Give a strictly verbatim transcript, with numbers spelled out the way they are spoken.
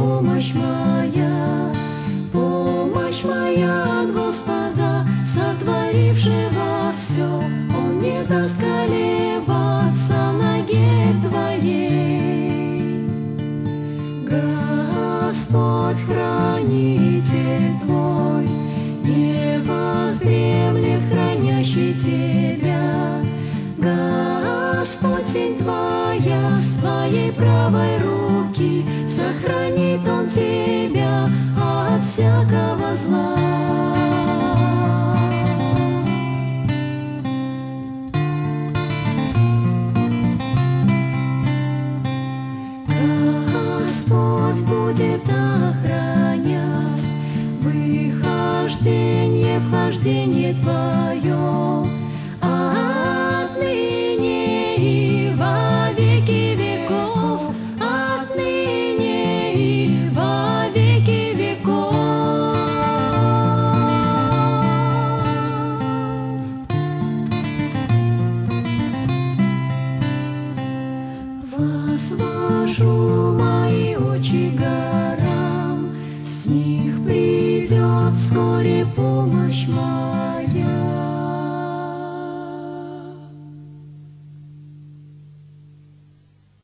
помощь моя, помощь моя от Господа, сотворившего все. Он не даст колебаться ноге твоей. Господь хранитель твой, не воздремлет хранящий тебя. Господь сень твоя, с твоей правой руки сохранит Он тебя от всякого зла. Господь будет охранять выхождение, вхождение твое отныне и во веки веков, отныне и во веки веков. Возвожу мои очи горам, с них придет вскоре помощь моя.